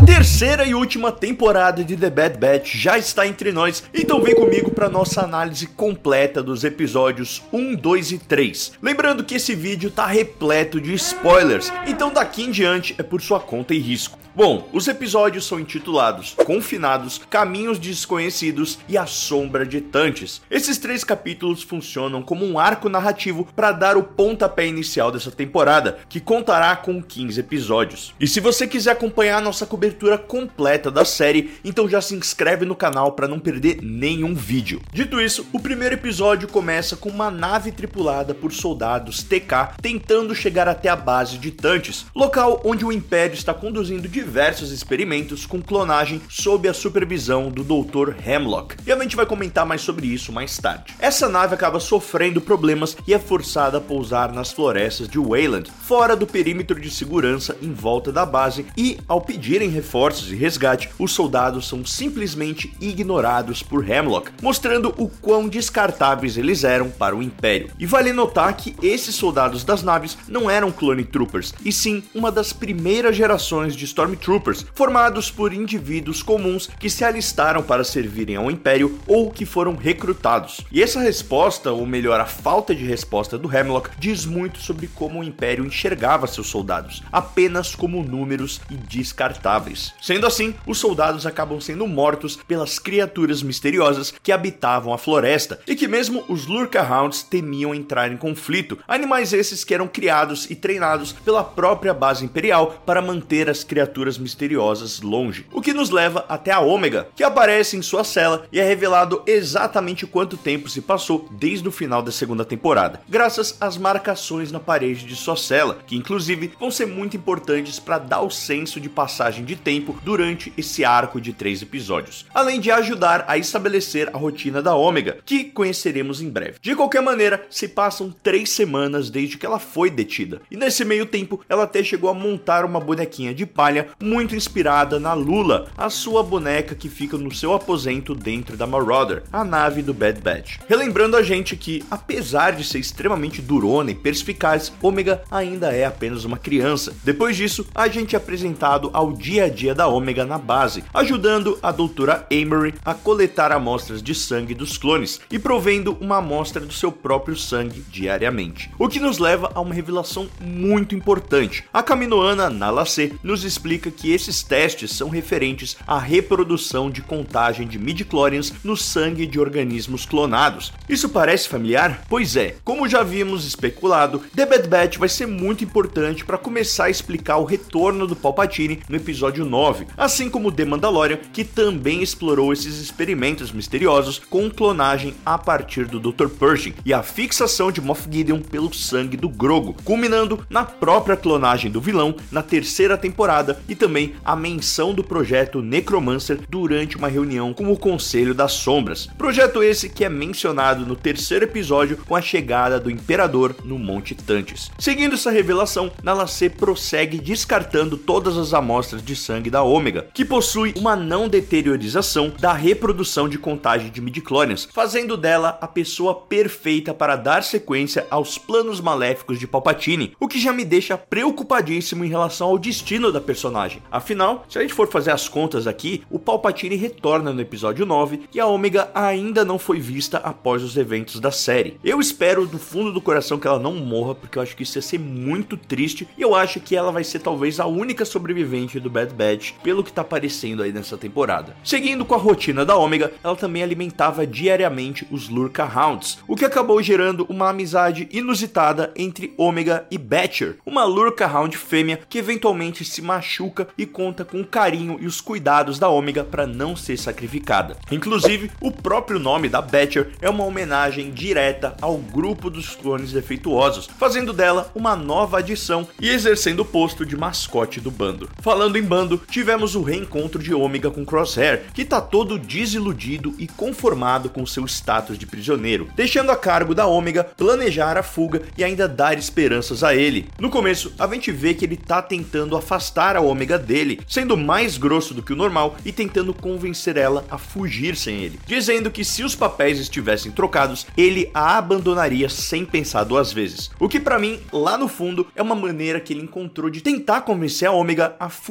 terceira e última temporada de The Bad Batch já está entre nós, então vem comigo para nossa análise completa dos episódios 1, 2 e 3. Lembrando que esse vídeo tá repleto de spoilers, então daqui em diante é por sua conta e risco. Bom, os episódios são intitulados Confinados, Caminhos Desconhecidos e A Sombra de Tantes. Esses 3 capítulos funcionam como um arco narrativo para dar o pontapé inicial dessa temporada, que contará com 15 episódios. E se você quiser acompanhar nossa cobertura completa da série, então já se inscreve no canal para não perder nenhum vídeo. Dito isso, o primeiro episódio começa com uma nave tripulada por soldados TK tentando chegar até a base de Tantes, local onde o Império está conduzindo diversos experimentos com clonagem sob a supervisão do Dr. Hemlock. E a gente vai comentar mais sobre isso mais tarde. Essa nave acaba sofrendo problemas e é forçada a pousar nas florestas de Wayland, fora do perímetro de segurança em volta da base, e ao pedirem reforços e resgate, os soldados são simplesmente ignorados por Hemlock, mostrando o quão descartáveis eles eram para o Império. E vale notar que esses soldados das naves não eram Clone Troopers, e sim uma das primeiras gerações de Stormtroopers, formados por indivíduos comuns que se alistaram para servirem ao Império ou que foram recrutados. E essa resposta, ou melhor, a falta de resposta do Hemlock, diz muito sobre como o Império enxergava seus soldados, apenas como números e descartáveis. Sendo assim, os soldados acabam sendo mortos pelas criaturas misteriosas que habitavam a floresta, e que mesmo os Lurker-Hounds temiam entrar em conflito, animais esses que eram criados e treinados pela própria base imperial para manter as criaturas misteriosas longe. O que nos leva até a Ômega, que aparece em sua cela e é revelado exatamente quanto tempo se passou desde o final da segunda temporada, graças às marcações na parede de sua cela, que inclusive vão ser muito importantes para dar o senso de passagem de tempo durante esse arco de 3 episódios, além de ajudar a estabelecer a rotina da Ômega, que conheceremos em breve. De qualquer maneira, se passam 3 semanas desde que ela foi detida, e nesse meio tempo ela até chegou a montar uma bonequinha de palha muito inspirada na Lula, a sua boneca que fica no seu aposento dentro da Marauder, a nave do Bad Batch. Relembrando a gente que, apesar de ser extremamente durona e perspicaz, Ômega ainda é apenas uma criança. Depois disso, a gente é apresentado ao dia a dia da Ômega na base, ajudando a doutora Amory a coletar amostras de sangue dos clones e provendo uma amostra do seu próprio sangue diariamente. O que nos leva a uma revelação muito importante. A Kaminoana Nala Se nos explica que esses testes são referentes à reprodução de contagem de midichlorians no sangue de organismos clonados. Isso parece familiar? Pois é, como já havíamos especulado, The Bad Batch vai ser muito importante para começar a explicar o retorno do Palpatine no episódio 9, assim como The Mandalorian, que também explorou esses experimentos misteriosos com clonagem a partir do Dr. Pershing e a fixação de Moff Gideon pelo sangue do Grogu, culminando na própria clonagem do vilão na terceira temporada e também a menção do projeto Necromancer durante uma reunião com o Conselho das Sombras. Projeto esse que é mencionado no terceiro episódio com a chegada do Imperador no Monte Tantes. Seguindo essa revelação, Nala Se prossegue descartando todas as amostras de sangue da Ômega, que possui uma não deteriorização da reprodução de contagem de midichlorians, fazendo dela a pessoa perfeita para dar sequência aos planos maléficos de Palpatine, o que já me deixa preocupadíssimo em relação ao destino da personagem. Afinal, se a gente for fazer as contas aqui, o Palpatine retorna no episódio 9 e a Ômega ainda não foi vista após os eventos da série. Eu espero do fundo do coração que ela não morra, porque eu acho que isso ia ser muito triste, e eu acho que ela vai ser talvez a única sobrevivente do Bad Batch, pelo que tá aparecendo aí nessa temporada. Seguindo com a rotina da Ômega, ela também alimentava diariamente os Lurker-Hounds, o que acabou gerando uma amizade inusitada entre Ômega e Batcher, uma Lurker-Hound fêmea que eventualmente se machuca e conta com o carinho e os cuidados da Ômega para não ser sacrificada. Inclusive, o próprio nome da Batcher é uma homenagem direta ao grupo dos clones defeituosos, fazendo dela uma nova adição e exercendo o posto de mascote do bando. Falando em bando, tivemos o reencontro de Ômega com Crosshair, que tá todo desiludido e conformado com seu status de prisioneiro, deixando a cargo da Ômega planejar a fuga e ainda dar esperanças a ele. No começo, a gente vê que ele tá tentando afastar a Ômega dele, sendo mais grosso do que o normal e tentando convencer ela a fugir sem ele, dizendo que se os papéis estivessem trocados, ele a abandonaria sem pensar 2 vezes. O que pra mim, lá no fundo, é uma maneira que ele encontrou de tentar convencer a Ômega a fugir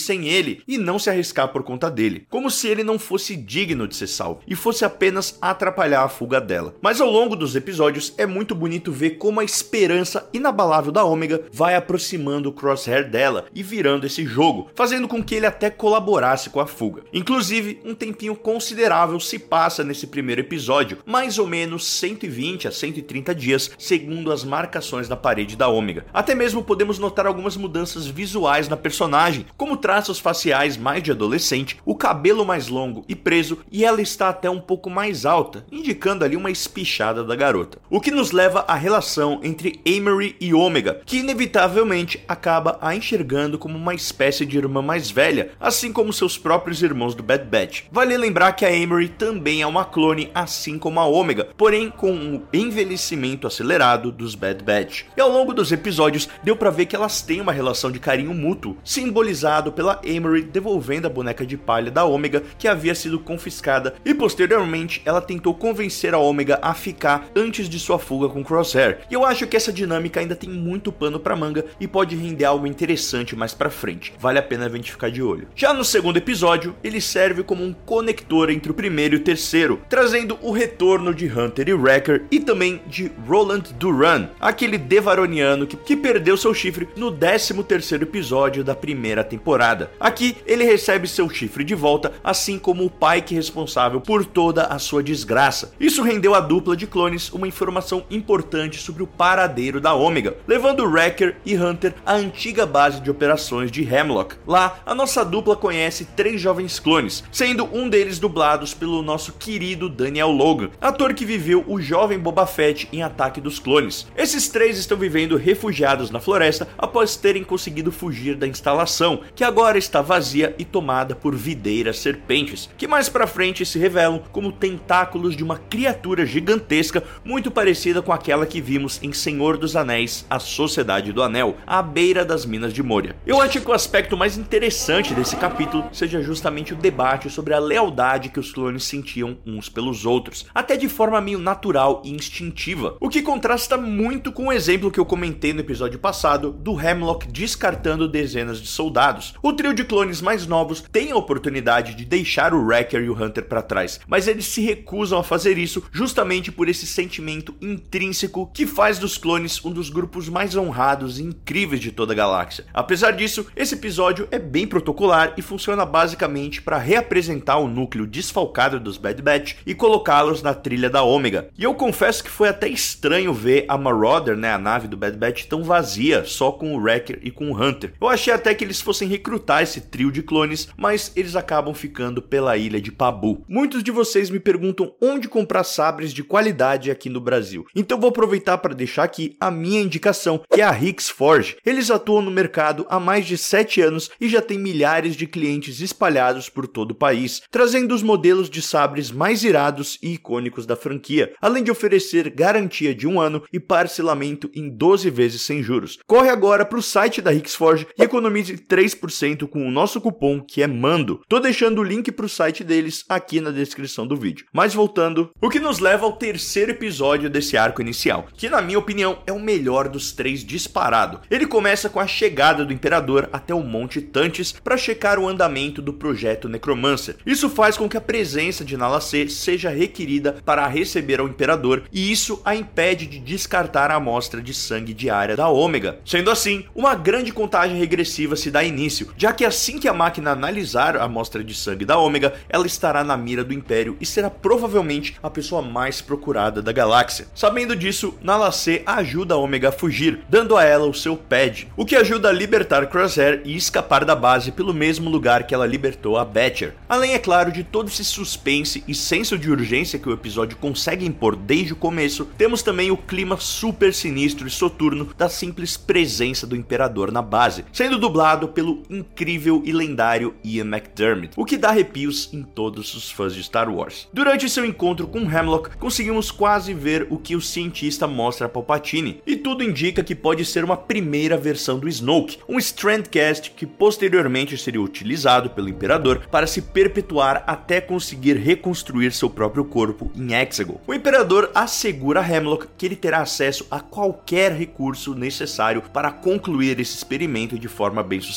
sem ele e não se arriscar por conta dele, como se ele não fosse digno de ser salvo e fosse apenas atrapalhar a fuga dela. Mas ao longo dos episódios é muito bonito ver como a esperança inabalável da Ômega vai aproximando o Crosshair dela e virando esse jogo, fazendo com que ele até colaborasse com a fuga. Inclusive, um tempinho considerável se passa nesse primeiro episódio, mais ou menos 120 a 130 dias, segundo as marcações na parede da Ômega. Até mesmo podemos notar algumas mudanças visuais na personagem, como traços faciais mais de adolescente, o cabelo mais longo e preso, e ela está até um pouco mais alta, indicando ali uma espichada da garota. O que nos leva à relação entre Amory e Ômega, que inevitavelmente acaba a enxergando como uma espécie de irmã mais velha, assim como seus próprios irmãos do Bad Batch. Vale lembrar que a Amory também é uma clone, assim como a Ômega, porém com um envelhecimento acelerado dos Bad Batch. E ao longo dos episódios deu pra ver que elas têm uma relação de carinho mútuo, simbolizado pela Amory devolvendo a boneca de palha da Ômega que havia sido confiscada, e posteriormente ela tentou convencer a Ômega a ficar antes de sua fuga com Crosshair. E eu acho que essa dinâmica ainda tem muito pano pra manga e pode render algo interessante mais pra frente. Vale a pena a gente ficar de olho. Já no segundo episódio, ele serve como um conector entre o primeiro e o terceiro, trazendo o retorno de Hunter e Wrecker e também de Roland Duran, aquele devaroniano que perdeu seu chifre no 13º episódio da primeira temporada. Aqui ele recebe seu chifre de volta, assim como o Pike responsável por toda a sua desgraça. Isso rendeu à dupla de clones uma informação importante sobre o paradeiro da Ômega, levando Wrecker e Hunter à antiga base de operações de Hemlock. Lá, a nossa dupla conhece 3 jovens clones, sendo um deles dublados pelo nosso querido Daniel Logan, ator que viveu o jovem Boba Fett em Ataque dos Clones. Esses 3 estão vivendo refugiados na floresta após terem conseguido fugir da instalação, que agora está vazia e tomada por videiras serpentes, que mais pra frente se revelam como tentáculos de uma criatura gigantesca muito parecida com aquela que vimos em Senhor dos Anéis, A Sociedade do Anel, à beira das Minas de Moria. Eu acho que o aspecto mais interessante desse capítulo seja justamente o debate sobre a lealdade que os clones sentiam uns pelos outros, até de forma meio natural e instintiva, o que contrasta muito com o exemplo que eu comentei no episódio passado do Hemlock descartando dezenas de soldados. O trio de clones mais novos tem a oportunidade de deixar o Wrecker e o Hunter para trás, mas eles se recusam a fazer isso justamente por esse sentimento intrínseco que faz dos clones um dos grupos mais honrados e incríveis de toda a galáxia. Apesar disso, esse episódio é bem protocolar e funciona basicamente para reapresentar o núcleo desfalcado dos Bad Batch e colocá-los na trilha da Ômega. E eu confesso que foi até estranho ver a Marauder, a nave do Bad Batch, tão vazia, só com o Wrecker e com o Hunter. Eu achei até que eles fossem recrutar esse trio de clones, mas eles acabam ficando pela ilha de Pabu. Muitos de vocês me perguntam onde comprar sabres de qualidade aqui no Brasil, então vou aproveitar para deixar aqui a minha indicação, que é a Hicks Forge. Eles atuam no mercado há mais de 7 anos e já tem milhares de clientes espalhados por todo o país, trazendo os modelos de sabres mais irados e icônicos da franquia, além de oferecer garantia de 1 ano e parcelamento em 12 vezes sem juros. Corre agora para o site da Hicks Forge e economize 3% com o nosso cupom, que é MANDO. Tô deixando o link para o site deles aqui na descrição do vídeo. Mas voltando, o que nos leva ao terceiro episódio desse arco inicial, que na minha opinião é o melhor dos 3 disparado. Ele começa com a chegada do Imperador até o Monte Tantis para checar o andamento do projeto Necromancer. Isso faz com que a presença de Nala Se seja requerida para receber ao Imperador, e isso a impede de descartar a amostra de sangue diária da Ômega. Sendo assim, uma grande contagem regressiva se dá início, já que assim que a máquina analisar a amostra de sangue da Ômega, ela estará na mira do Império e será provavelmente a pessoa mais procurada da galáxia. Sabendo disso, Nala Se ajuda a Ômega a fugir, dando a ela o seu pad, o que ajuda a libertar Crosshair e escapar da base pelo mesmo lugar que ela libertou a Batcher. Além, é claro, de todo esse suspense e senso de urgência que o episódio consegue impor desde o começo, temos também o clima super sinistro e soturno da simples presença do Imperador na base, sendo dublado pelo incrível e lendário Ian McDiarmid, o que dá arrepios em todos os fãs de Star Wars. Durante seu encontro com Hemlock, conseguimos quase ver o que o cientista mostra a Palpatine, e tudo indica que pode ser uma primeira versão do Snoke, um Strandcast que posteriormente seria utilizado pelo Imperador para se perpetuar até conseguir reconstruir seu próprio corpo em Exegol. O Imperador assegura a Hemlock que ele terá acesso a qualquer recurso necessário para concluir esse experimento de forma bem sucedida.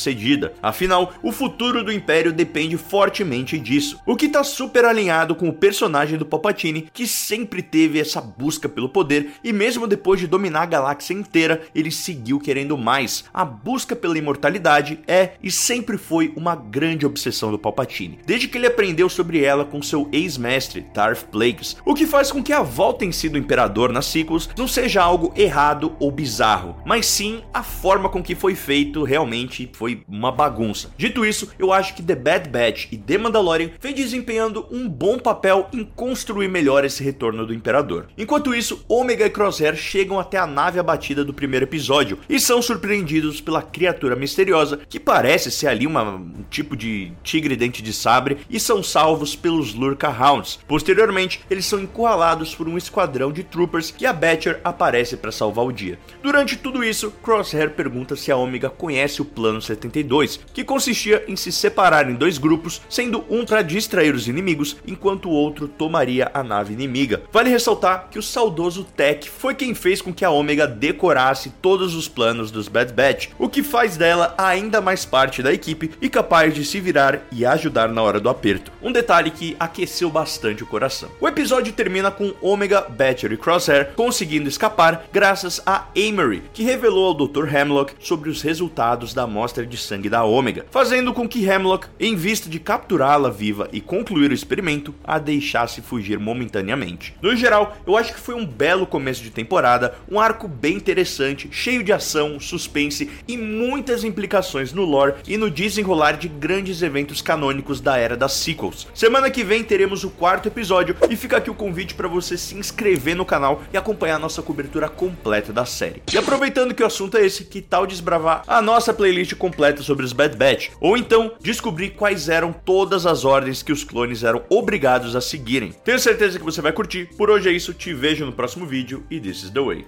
vida. Afinal, o futuro do Império depende fortemente disso, o que tá super alinhado com o personagem do Palpatine, que sempre teve essa busca pelo poder e mesmo depois de dominar a galáxia inteira, ele seguiu querendo mais. A busca pela imortalidade é e sempre foi uma grande obsessão do Palpatine, desde que ele aprendeu sobre ela com seu ex-mestre, Darth Plagueis, o que faz com que a volta em si do Imperador nas sequels não seja algo errado ou bizarro, mas sim a forma com que foi feito realmente foi uma bagunça. Dito isso, eu acho que The Bad Batch e The Mandalorian vem desempenhando um bom papel em construir melhor esse retorno do Imperador. Enquanto isso, Omega e Crosshair chegam até a nave abatida do primeiro episódio e são surpreendidos pela criatura misteriosa que parece ser ali um tipo de tigre dente de sabre e são salvos pelos Lurka Hounds. Posteriormente, eles são encurralados por um esquadrão de troopers e a Batcher aparece para salvar o dia. Durante tudo isso, Crosshair pergunta se a Omega conhece o Plano 72, que consistia em se separar em dois grupos, sendo um para distrair os inimigos, enquanto o outro tomaria a nave inimiga. Vale ressaltar que o saudoso Tech foi quem fez com que a Omega decorasse todos os planos dos Bad Batch, o que faz dela ainda mais parte da equipe e capaz de se virar e ajudar na hora do aperto. Um detalhe que aqueceu bastante o coração. O episódio termina com Omega, Batcher e Crosshair conseguindo escapar graças a Amory, que revelou ao Dr. Hemlock sobre os resultados da amostra de sangue da Omega, fazendo com que Hemlock, em vista de capturá-la viva e concluir o experimento, a deixasse fugir momentaneamente. No geral, eu acho que foi um belo começo de temporada, um arco bem interessante, cheio de ação, suspense e muitas implicações no lore e no desenrolar de grandes eventos canônicos da era das sequels. Semana que vem teremos o quarto episódio e fica aqui o convite para você se inscrever no canal e acompanhar a nossa cobertura completa da série. E aproveitando que o assunto é esse, que tal desbravar a nossa playlist completa sobre os Bad Batch? Ou então descobrir quais eram todas as ordens que os clones eram obrigados a seguirem. Tenho certeza que você vai curtir. Por hoje é isso, te vejo no próximo vídeo e this is the way.